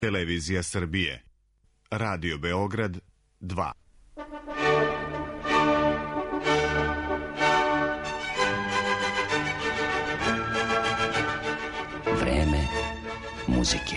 Televizija Srbije. Radio Beograd 2. Vreme muzike.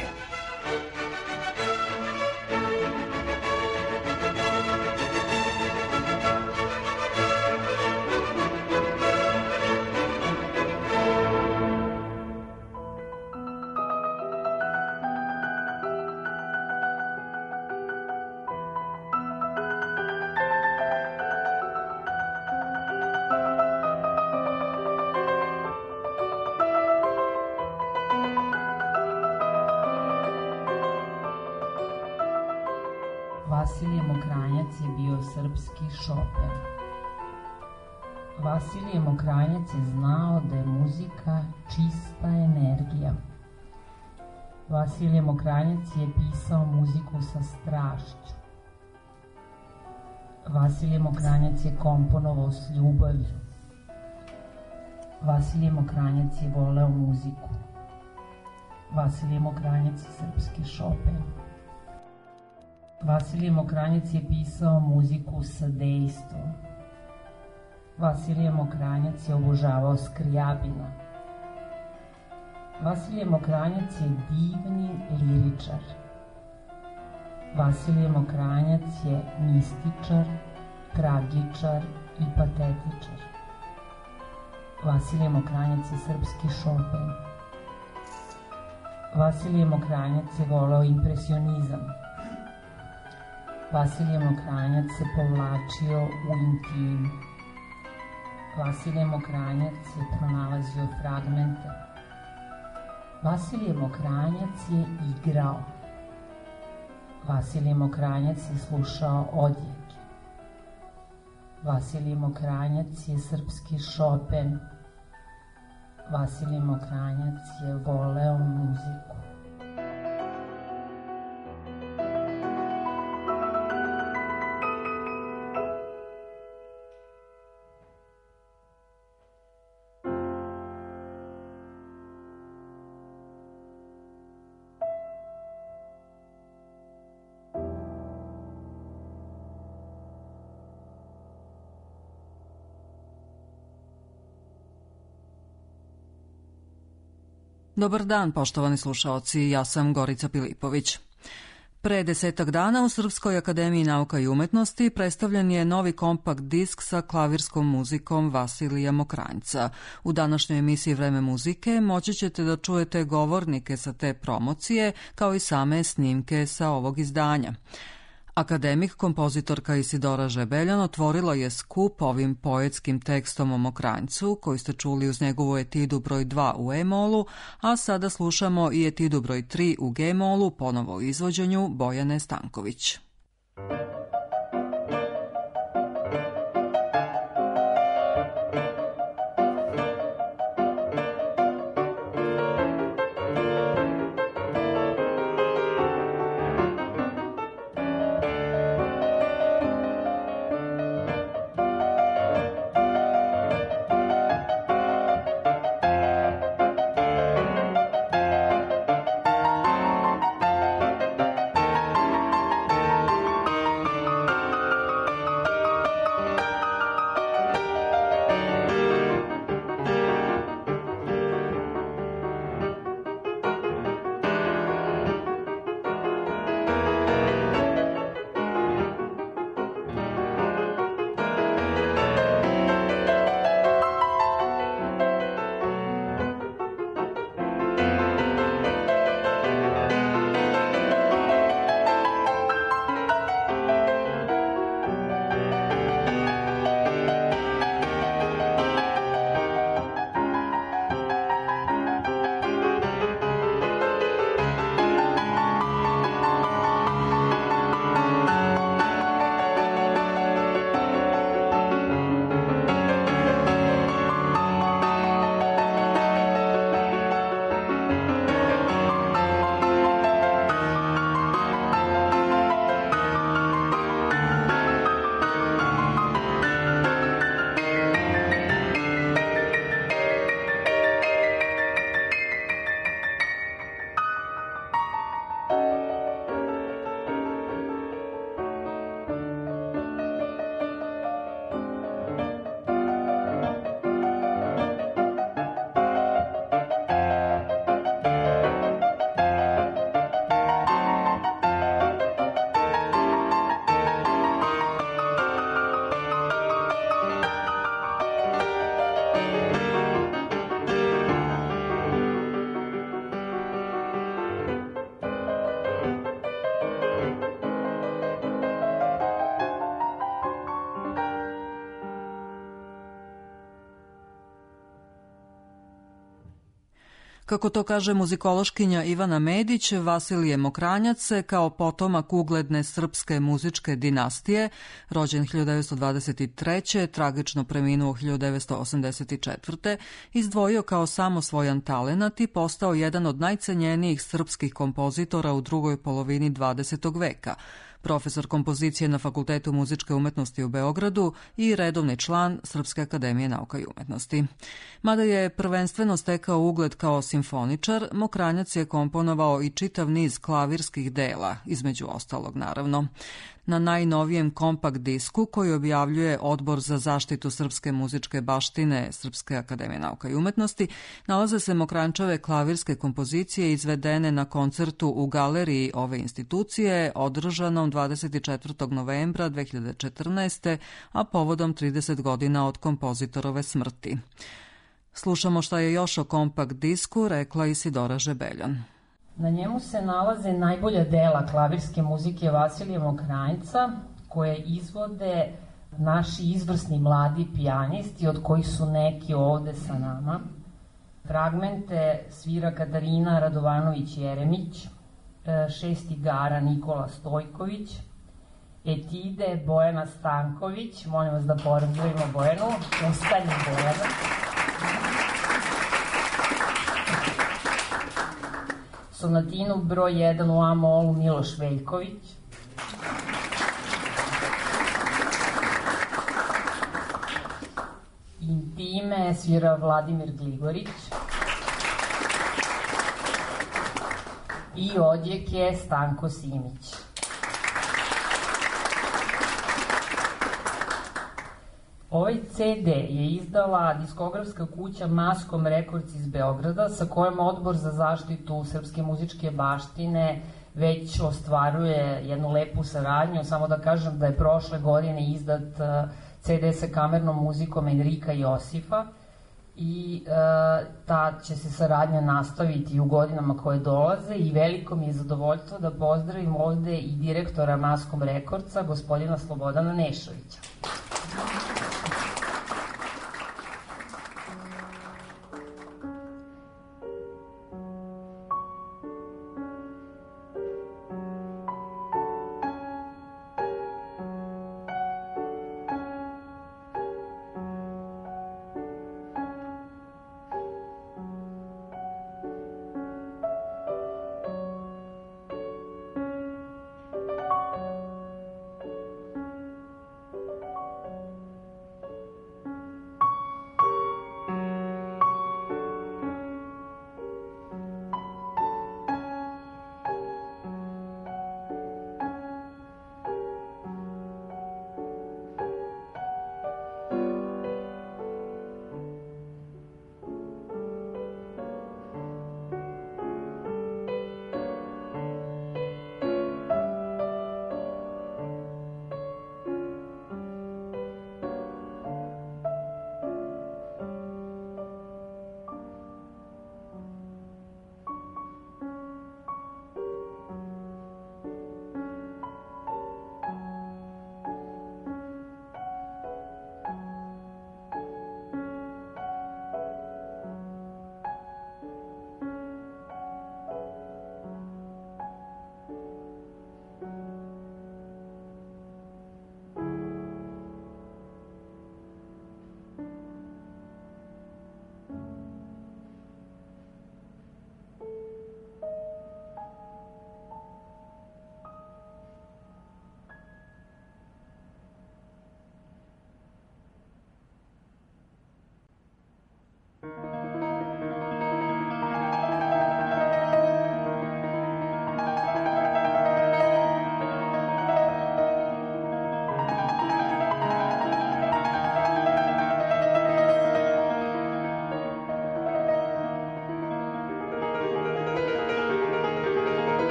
Vasilije Mokranjac je bio srpski Chopin. Vasilije Mokranjac je znao da je muzika čista energija. Vasilije Mokranjac je pisao muziku sa strašću. Vasilije Mokranjac je komponovao s ljubavlju. Vasilije Mokranjac je voleo muziku. Vasilije Mokranjac je srpski Chopin. Vasilije Mokranjac je pisao muziku sa dejstvom. Vasilije Mokranjac je obožavao Skrijabina. Vasilije Mokranjac je divni liričar. Vasilije Mokranjac je mističar, tragičar i patetičar. Vasilije Mokranjac je srpski Chopin. Vasilije Mokranjac je voleo impresionizam. Vasilije Mokranjac se povlačio u intimu. Vasilije Mokranjac je pronalazio fragmente. Vasilije Mokranjac je igrao. Vasilije Mokranjac je slušao odjeke. Vasilije Mokranjac je srpski Chopin. Vasilije Mokranjac je voleo muziku. Dobar dan, poštovani slušaoci, ja sam Gorica Pilipović. Pre 10 dana u Srpskoj akademiji nauka i umetnosti predstavljen je novi kompakt disk sa klavirskom muzikom Vasilija Mokranjca. U današnjoj emisiji Vreme muzike moći ćete da čujete govornike sa te promocije, kao i same snimke sa ovog izdanja. Akademik, kompozitorka Isidora Žebeljan otvorila je skup ovim poetskim tekstom o Mokranjcu, koji ste čuli uz njegovu etidu broj 2 u E-molu, a sada slušamo i etidu broj 3 u G-molu, ponovo u izvođenju Bojane Stanković. Kako to kaže muzikološkinja Ivana Medić, Vasilije Mokranjac se kao potomak ugledne srpske muzičke dinastije, rođen 1923. tragično preminuo 1984. izdvojio kao samosvojan talenat i postao jedan od najcenjenijih srpskih kompozitora u drugoj polovini 20. veka, profesor kompozicije na Fakultetu muzičke umetnosti u Beogradu i redovni član Srpske akademije nauka i umetnosti. Mada je prvenstveno stekao ugled kao simfoničar, Mokranjac je komponovao i čitav niz klavirskih dela, između ostalog naravno. Na najnovijem kompakt disku koji objavljuje Odbor za zaštitu srpske muzičke baštine Srpske akademije nauka i umetnosti nalaze se Mokranjčeve klavirske kompozicije izvedene na koncertu u galeriji ove institucije održanom 24. novembra 2014. a povodom 30 godina od kompozitorove smrti. Slušamo šta je još o kompakt disku rekla Isidora Žebeljan. Na njemu se nalaze najbolja dela klavirske muzike Vasilija Mokranjca, koje izvode naši izvrsni mladi pijanisti, od kojih su neki ovde sa nama. Fragmente svira Katarina Radovanović-Jeremić, šest igara Nikola Stojković, etide Bojana Stanković, molim vas da pozdravimo Bojanu, ustani Bojana. Sonatinu broj 1 u A-molu Miloš Veljković. Intime svira Vladimir Gligorić. I odjeke Stanko Simić. Ovaj CD je izdala diskografska kuća Maskom Records iz Beograda, sa kojom Odbor za zaštitu srpske muzičke baštine već ostvaruje jednu lepu saradnju. Samo da kažem da je prošle godine izdat CD sa kamernom muzikom Enrika Josifa i ta će se saradnja nastaviti u godinama koje dolaze i veliko mi je zadovoljstvo da pozdravim ovde i direktora Maskom Recordsa, gospodina Slobodana Nešovića.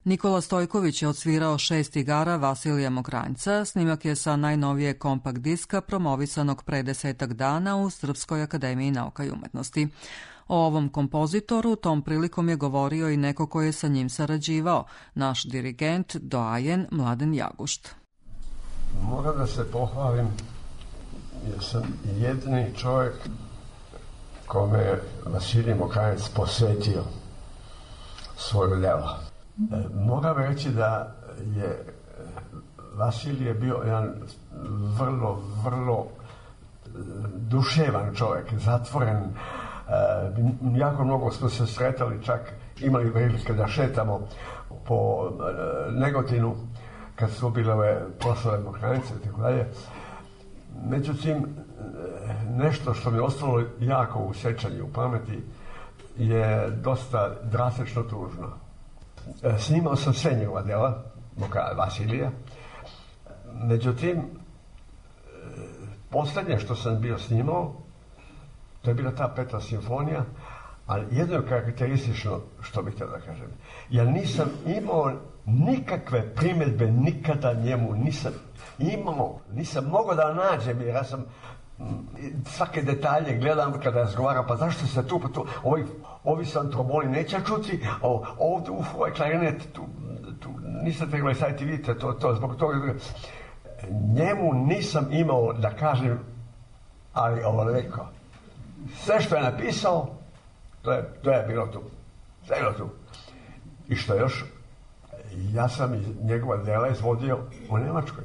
Nikola Stojković je odsvirao 6 igara Vasilija Mokranjca, snimak je sa najnovije kompakt diska promovisanog pre 10 dana u Srpskoj akademiji nauka i umetnosti. O ovom kompozitoru tom prilikom je govorio i neko ko je sa njim sarađivao, naš dirigent, doajen Mladen Jagušt. Moram da se pohvalim jer sam jedini čovjek kome je Vasilij Mokranjac posvetio svoju djelo. Moram reći da je Vasilij bio jedan vrlo duševan čovjek, zatvoren. Jako mnogo smo se sretali, čak imali prilike da šetamo po Negotinu kad su bile ove proslave Mokranjca i tako dalje. Međutim, nešto što mi je ostalo jako u sjećanju, u pameti, je dosta drastično tužno. Snimao sam sve njegova djela, Vasilija. Međutim, posljednje što sam bio snimao, to je bila ta 5. simfonija, ali jedno karakteristično, što bih htio da kažem, ja nisam imao nikakve primjedbe nikada njemu, nisam mogao da nađem, jer ja sam svake detalje gledam kada razgovaram, pa zašto se tu, pa tu, ovi sam tromboni neće čuti, ovdje ovaj klarinet, tu niste trebali staviti, vidite, to zbog toga. Njemu nisam imao da kažem, ali ovo rekao. Sve što je napisao, to je bilo tu. Sve je bilo tu. I što još, ja sam njegova djela izvodio u Njemačkoj.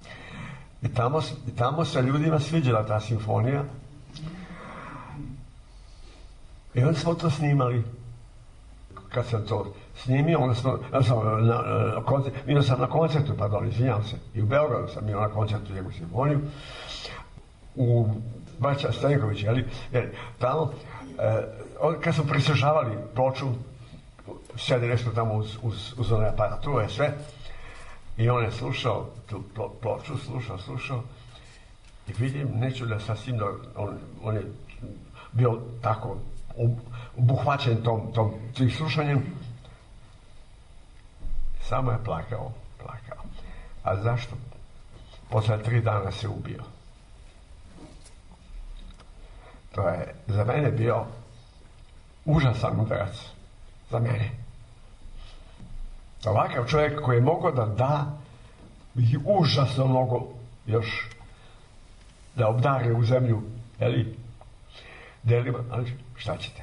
I tamo se ljudima sviđala ta simfonija. I onda smo to snimali. Kad sam to snimio, onda sam na koncertu, izvinjavam se, i u Beogradu sam bio na koncertu njegovu simfoniju, u Bača Stanković, jer tamo, kad smo prislušavali ploču, sjedi nešto tamo uz one aparature, sve, i on je slušao tu ploču, slušao, i vidim, neću da sasvim, on je bio tako obuhvaćen tim slušanjem, samo je plakao. A zašto? Posle 3 dana se ubio. To je za mene bio užasan udarac. Za mene. Ovakav čovjek koji je mogao da i užasno mogo još da obdari u zemlju, delima, ali šta ćete?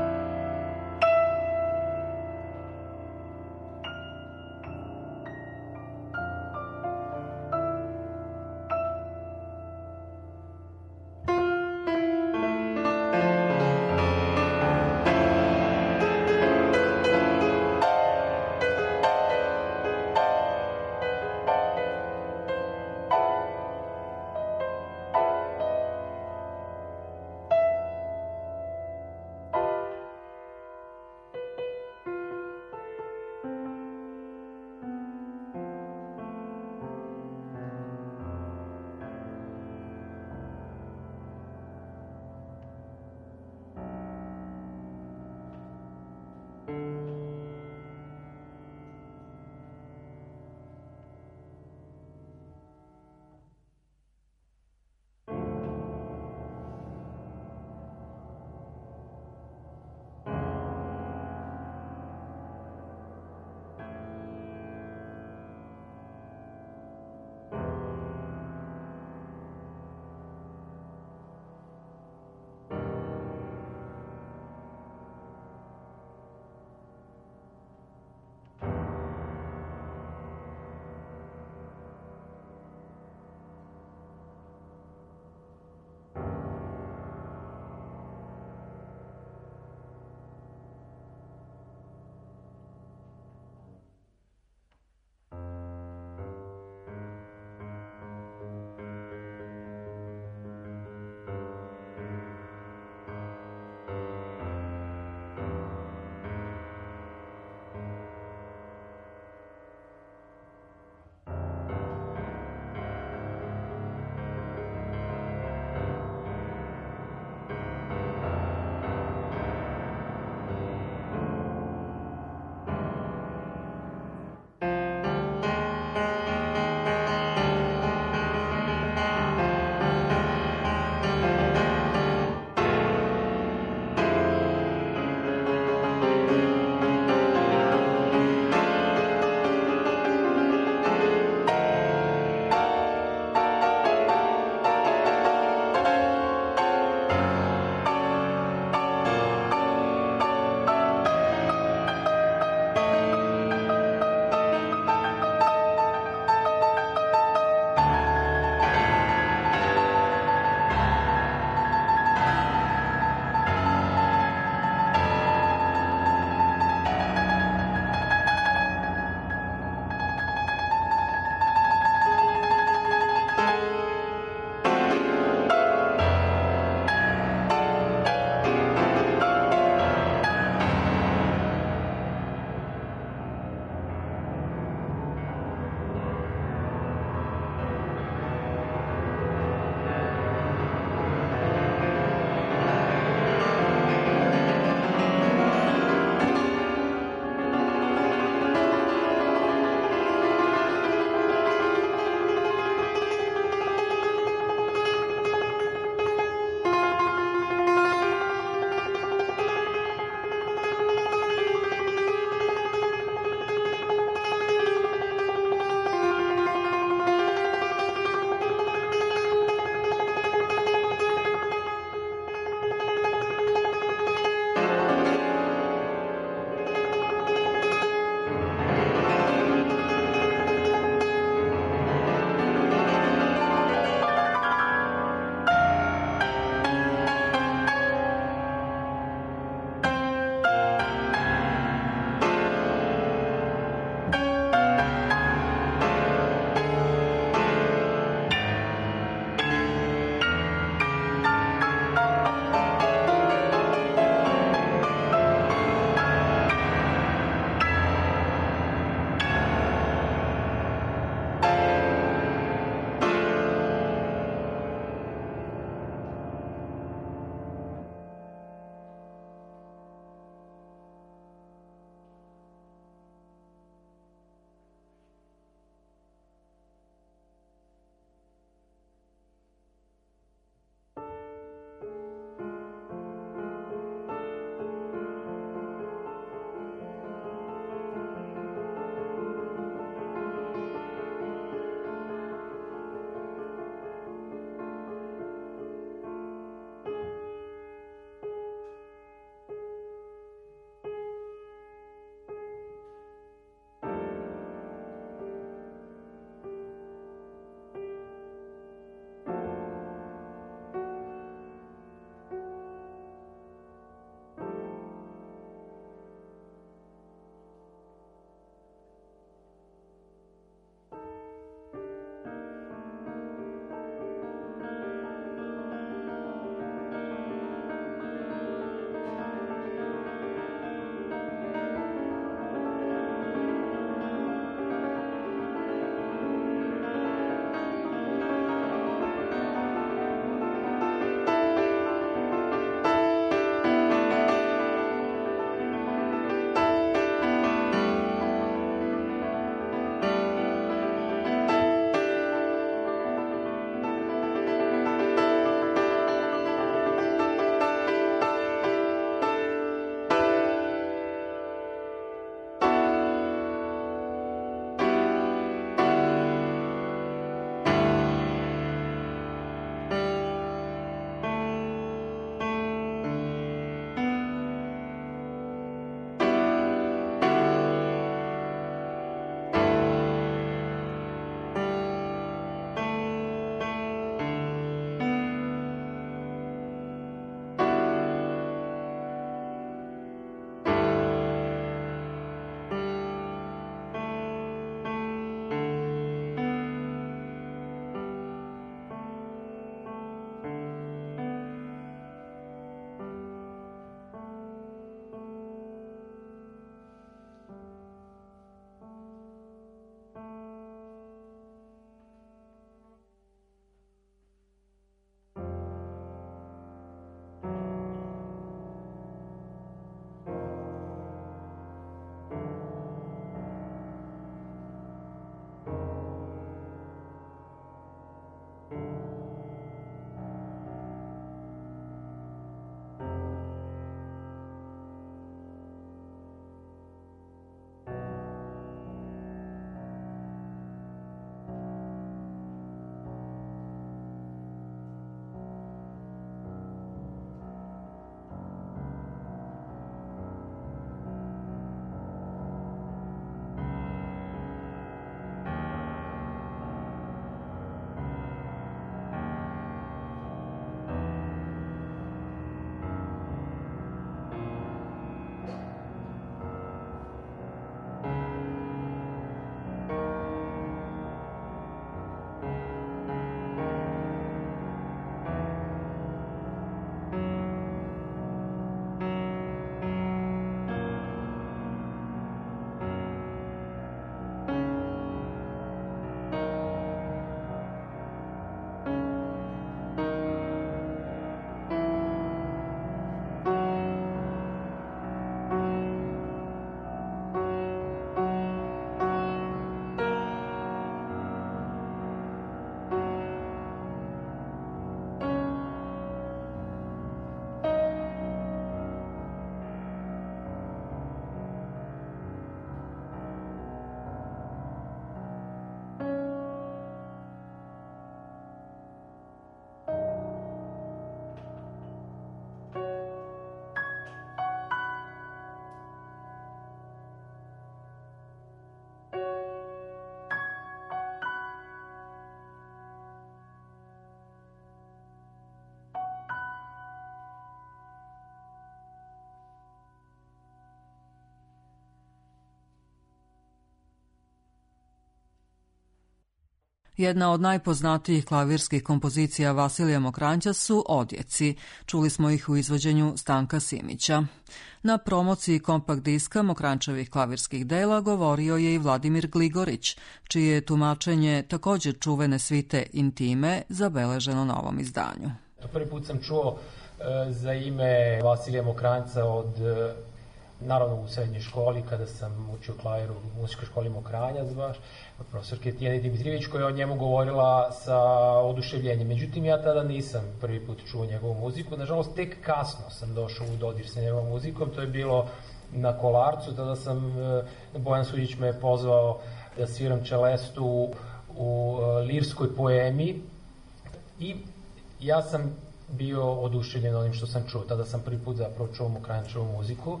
Jedna od najpoznatijih klavirskih kompozicija Vasilija Mokranjca su Odjeci. Čuli smo ih u izvođenju Stanka Simića. Na promociji kompakt diska Mokranjčevih klavirskih dela govorio je i Vladimir Gligorić, čije je tumačenje također čuvene svite Intime zabeleženo na ovom izdanju. Prvi put sam čuo za ime Vasilija Mokranjca naravno u srednjoj školi, kada sam učio klavir u muzičkoj školi Mokranjac baš, od profesorke Tijene Dimitrijević, koja je o njemu govorila sa oduševljenjem. Međutim, ja tada nisam prvi put čuo njegovu muziku. Nažalost, tek kasno sam došao u dodir sa njegovom muzikom. To je bilo na Kolarcu. Tada sam, Bojan Suđić me pozvao da sviram čelestu u lirskoj poemi i ja sam bio oduševljen onim što sam čuo. Tada sam prvi put zapravo čuo Mokranjčevu muziku.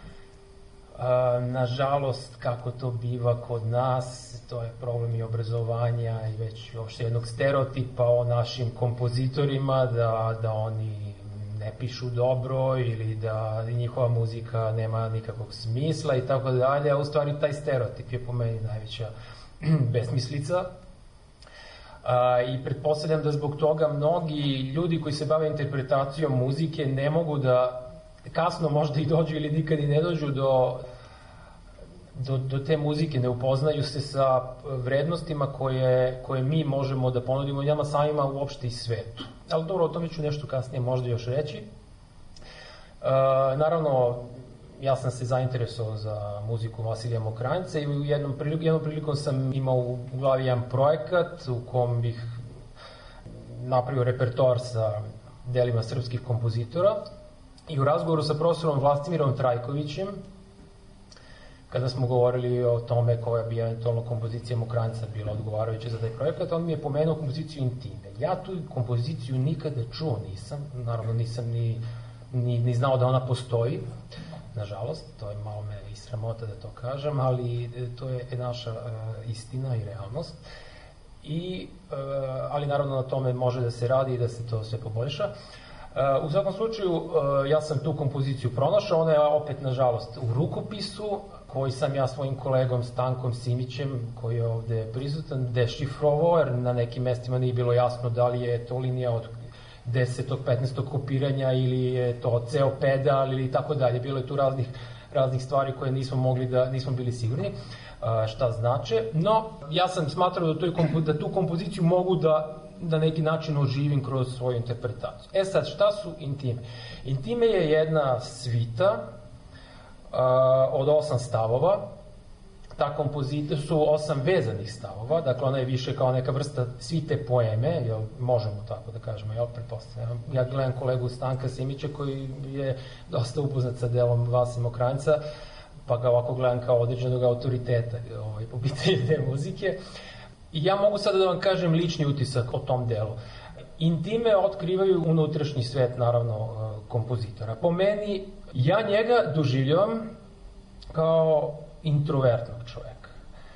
Nažalost, kako to biva kod nas, to je problem i obrazovanja i već uopšte jednog stereotipa o našim kompozitorima, da oni ne pišu dobro ili da njihova muzika nema nikakvog smisla i tako dalje, a u stvari taj stereotip je po meni najveća besmislica. I pretpostavljam da zbog toga mnogi ljudi koji se bave interpretacijom muzike ne mogu da kasno možda i dođu ili nikad i ne dođu do te muzike, ne upoznaju se sa vrednostima koje mi možemo da ponudimo njama samima uopšte i svetu. Ali dobro, o tome ću nešto kasnije možda još reći. Naravno, ja sam se zainteresovao za muziku Vasilija Mokranjca i jednom prilikom sam imao u glavi jedan projekat u kom bih napravio repertoar sa delima srpskih kompozitora. I u razgovoru sa profesorom Vlastimirom Trajkovićem, kada smo govorili o tome koja bi eventualno kompozicija Mokranjca bila odgovarajuća za taj projekat, on mi je pomenuo kompoziciju Intime. Ja tu kompoziciju nikada čuo nisam, naravno nisam ni znao da ona postoji, nažalost, to je malo me i sramota da to kažem, ali to je naša istina i realnost. Ali naravno na tome može da se radi i da se to sve poboljša. U svakom slučaju, ja sam tu kompoziciju pronašao, ona je opet, nažalost, u rukopisu, koji sam ja svojim kolegom Stankom Simićem, koji je ovde prisutan, dešifrovao, jer na nekim mestima nije bilo jasno da li je to linija od 10. 15. kopiranja ili je to ceo pedal ili tako dalje. Bilo je tu raznih stvari koje nismo bili sigurni šta znače, no ja sam smatrao da tu kompoziciju mogu da neki način oživim kroz svoju interpretaciju. Sad, šta su Intime? Intime je jedna svita od 8 stavova. Ta kompozicija su 8 vezanih stavova, dakle ona je više kao neka vrsta svite poeme, jel, možemo tako da kažemo, jel, pretpostavljam. Ja gledam kolegu Stanka Simića koji je dosta upoznat sa delom Vasilija Mokranjca, pa ga ovako gledam kao određenog autoriteta po pitanju te muzike. I ja mogu sada da vam kažem lični utisak o tom delu. Intime otkrivaju unutrašnji svet, naravno, kompozitora. Po meni, ja njega doživljavam kao introvertnog čoveka.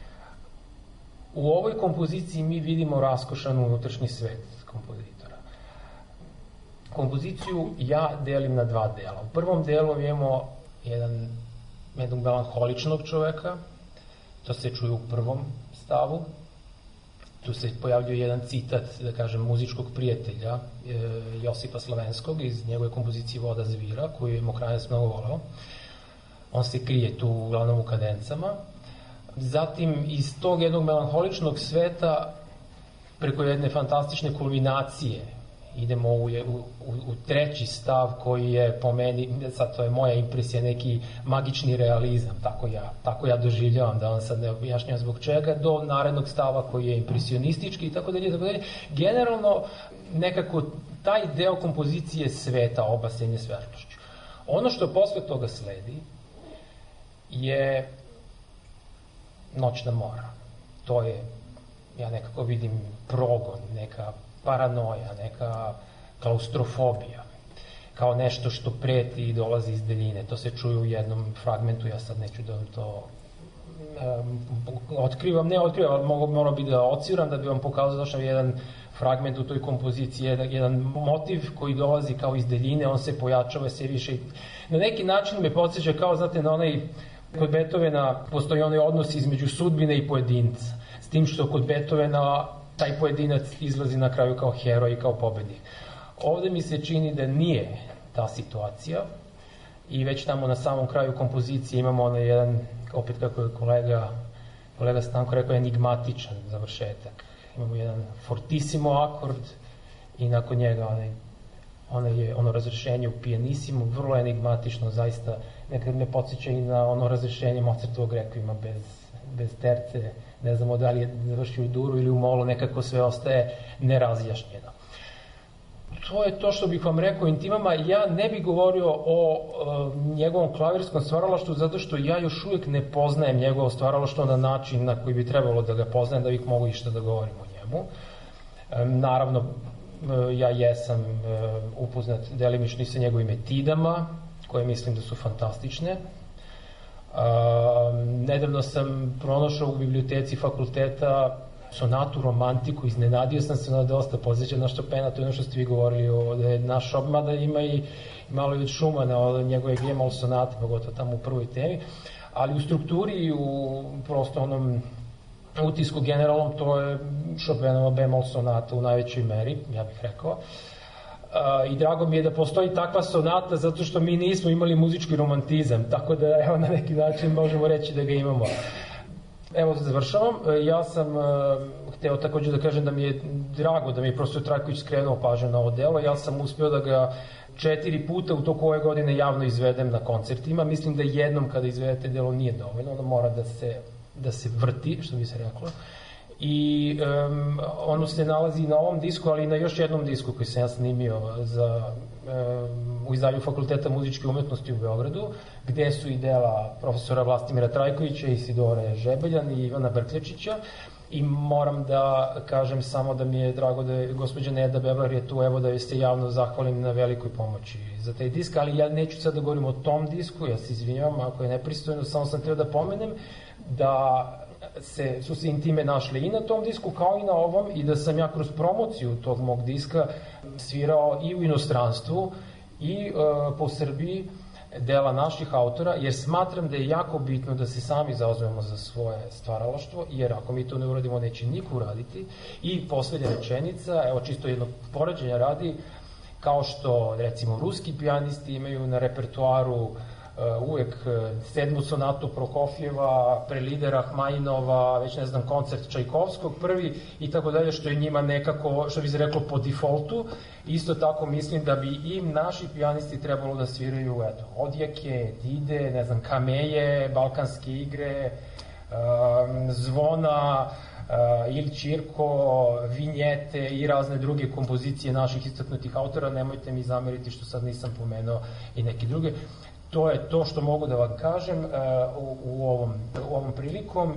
U ovoj kompoziciji mi vidimo raskošan unutrašnji svet kompozitora. Kompoziciju ja delim na dva dela. U prvom delu imamo jednog melanholičnog čoveka, to se čuje u prvom stavu. Tu se pojavljuje jedan citat, da kažem, muzičkog prijatelja Josipa Slovenskog iz njegove kompozicije Voda zvira, koju je Mokranjac mnogo volao. On se krije tu uglavnom u kadencama. Zatim, iz tog jednog melanholičnog sveta, preko jedne fantastične kulminacije, idemo u treći stav koji je po meni, sad to je moja impresija, neki magični realizam, tako ja doživljavam, da vam sad ne objašnjam zbog čega, do narednog stava koji je impresionistički i tako dalje, tako dalje. Generalno, nekako taj deo kompozicije sveta, obasenje svetlošću. Ono što posle toga sledi je Noćna mora. To je, ja nekako vidim, progon, neka paranoja, neka klaustrofobija, kao nešto što preti i dolazi iz daljine. To se čuje u jednom fragmentu, ja sad neću da vam to otkrivam, morao bi da ociram da bi vam pokazao došao jedan fragment u toj kompoziciji, jedan motiv koji dolazi kao iz daljine, on se pojačava sve više. Na neki način me podsjeća kao, znate, na onaj, kod Beethovena postoji onaj odnos između sudbine i pojedinca, s tim što kod Beethovena taj pojedinac izlazi na kraju kao heroj i kao pobednik. Ovde mi se čini da nije ta situacija i već tamo na samom kraju kompozicije imamo onaj jedan, opet kako je kolega Stanko rekao, enigmatičan završetak. Imamo jedan fortissimo akord i nakon njega ono razrešenje u pianissimo, vrlo enigmatično, zaista nekad me podsjeća i na ono razrešenje Mozartovog rekvijema bez terce, ne znamo da li je završio u duru ili u molu, nekako sve ostaje nerazjašnjeno. To je to što bih vam rekao intimama. Ja ne bih govorio o njegovom klavirskom stvaralaštvu zato što ja još uvijek ne poznajem njegovo stvaralaštvo na način na koji bi trebalo da ga poznajem, da bih mogu išta da govorim o njemu. Naravno, ja jesam upoznat delimično i sa njegovim etidama, koje mislim da su fantastične. Nedavno sam pronašao u biblioteci fakulteta sonatu romantiku, iznenadio sam se, ona dosta posjeća na Chopina, to je ono što ste vi govorili, da je naš mada ima i malo i od Schumana, od njegove G-mol sonate, pogotovo tamo u prvoj temi, ali u strukturi i u prosto onom utisku generalnom, to je Chopinova B-mol sonata u najvećoj meri, ja bih rekao. I drago mi je da postoji takva sonata zato što mi nismo imali muzički romantizam, tako da evo na neki način možemo reći da ga imamo. Evo, završavam. Ja sam hteo takođe da kažem da mi je drago da mi je profesor Trajković skrenuo pažnju na ovo delo. Ja sam uspeo da ga 4 puta u toku ove godine javno izvedem na koncertima. Mislim da jednom kada izvedete delo nije dovoljno, ono mora da se vrti, što bi se reklo. I ono se nalazi na ovom disku, ali i na još jednom disku koji sam ja snimio u izdanju Fakulteta muzičke umetnosti u Beogradu, gde su i dela profesora Vlastimira Trajkovića, Isidore Žebeljan i Ivana Brkljačića. I moram da kažem samo da mi je drago da je gospođa Neda Beblar je tu, evo da joj se javno zahvalim na velikoj pomoći za taj disk, ali ja neću sad da govorim o tom disku, ja se izvinjavam ako je nepristojno, samo sam htio da pomenem da su se intime našle i na tom disku kao i na ovom i da sam ja kroz promociju tog mog diska svirao i u inostranstvu i po Srbiji dela naših autora, jer smatram da je jako bitno da se sami zauzmemo za svoje stvaralaštvo, jer ako mi to ne uradimo, neće niko uraditi. I poslednja rečenica, evo čisto jedno poređenja radi, kao što recimo ruski pijanisti imaju na repertuaru uvek 7. sonatu Prokofjeva, prelide Rahmaninova, već ne znam, koncert Čajkovskog prvi i tako dalje, što je njima nekako, što bi se reklo, po defaultu. Isto tako mislim da bi i naši pijanisti trebalo da sviraju, eto, odjeke, etide, ne znam, kameje, balkanske igre, zvona, ili čirko, vinjete i razne druge kompozicije naših istaknutih autora. Nemojte mi zameriti što sad nisam pomenuo i neke druge. To je to što mogu da vam kažem u ovom prilikom.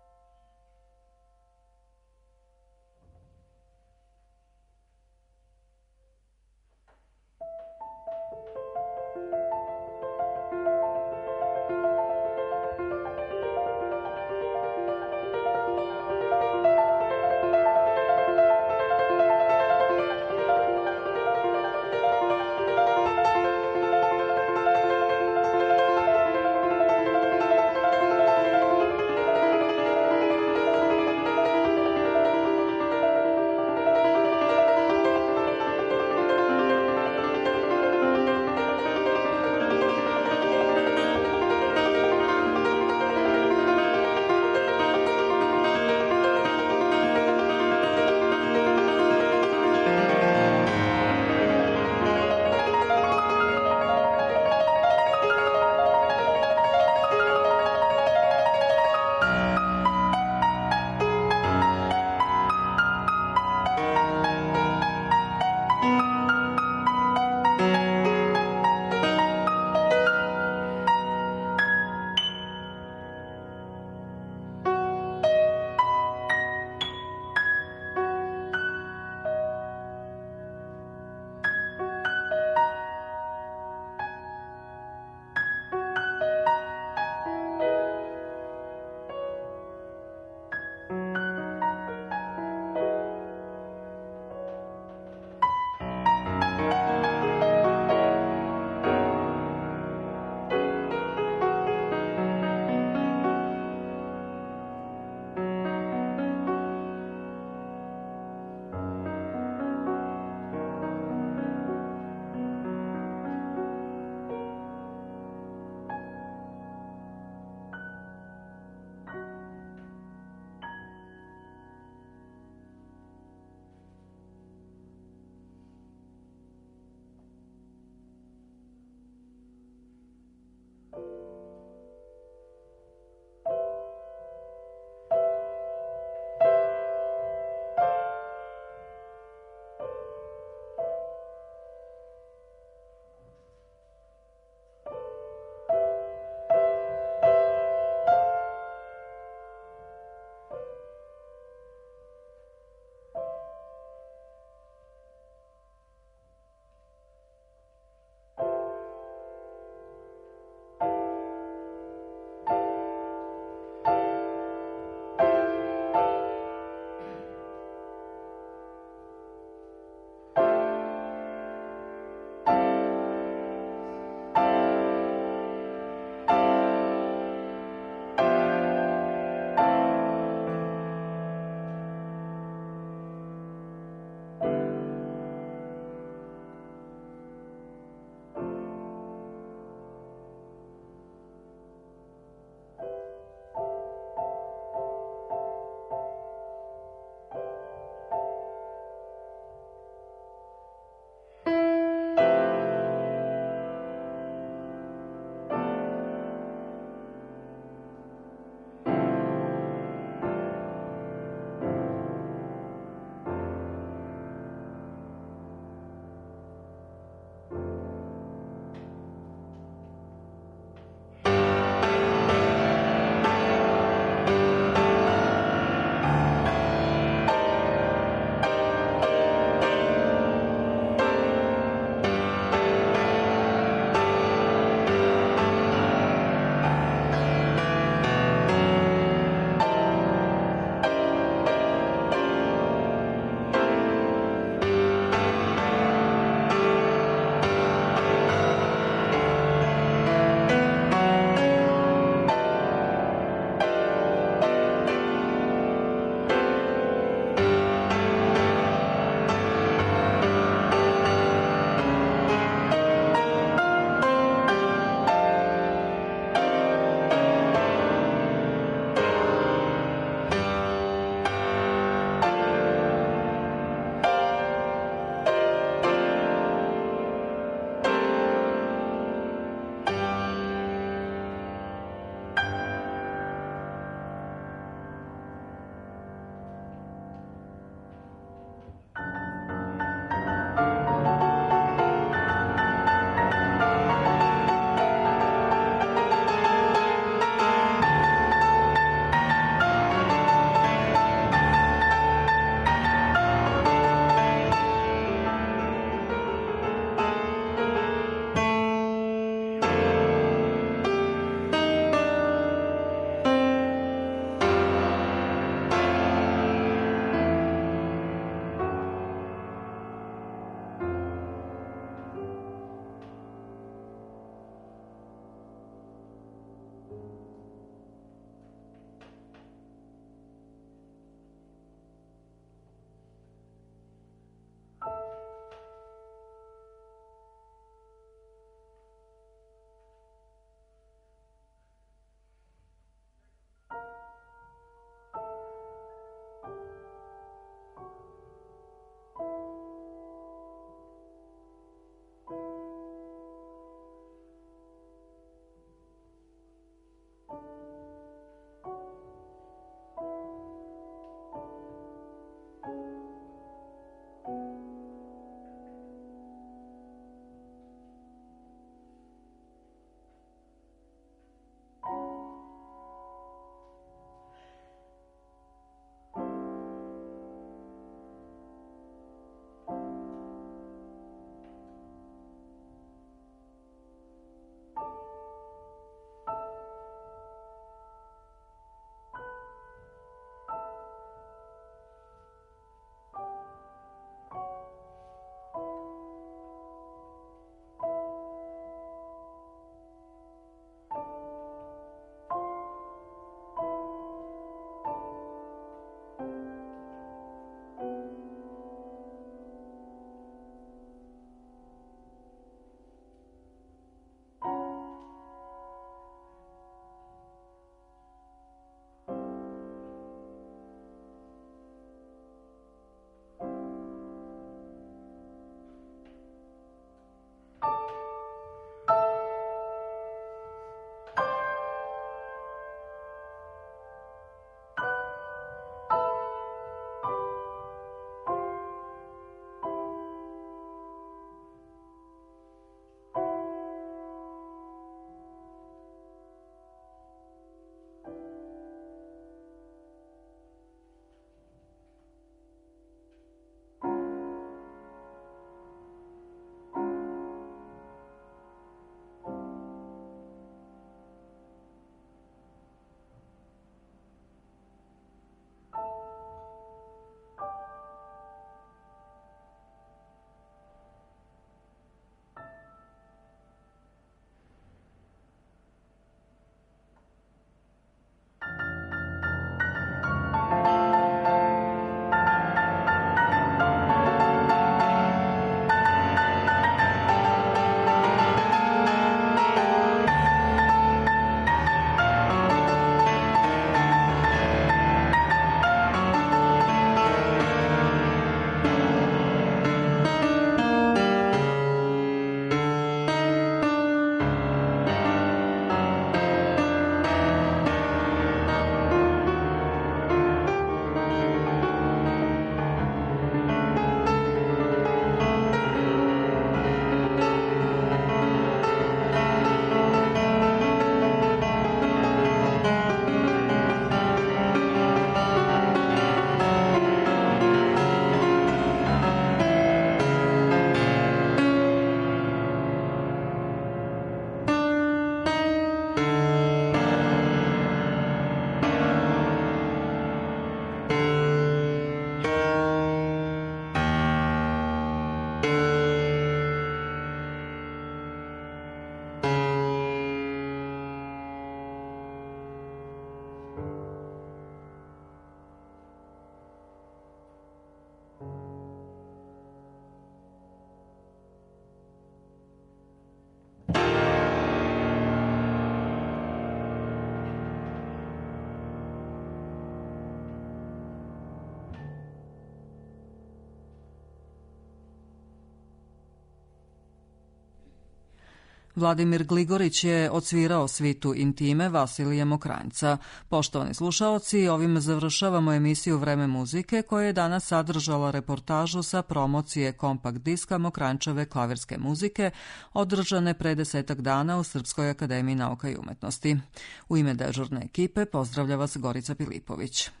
Vladimir Gligorić je odsvirao svitu Intime Vasilije Mokranjca. Poštovani slušaoci, ovim završavamo emisiju Vreme muzike koja je danas sadržala reportažu sa promocije kompakt diska Mokranjčeve klavirske muzike održane pre 10 dana u Srpskoj akademiji nauka i umetnosti. U ime dežurne ekipe pozdravlja vas Gorica Pilipović.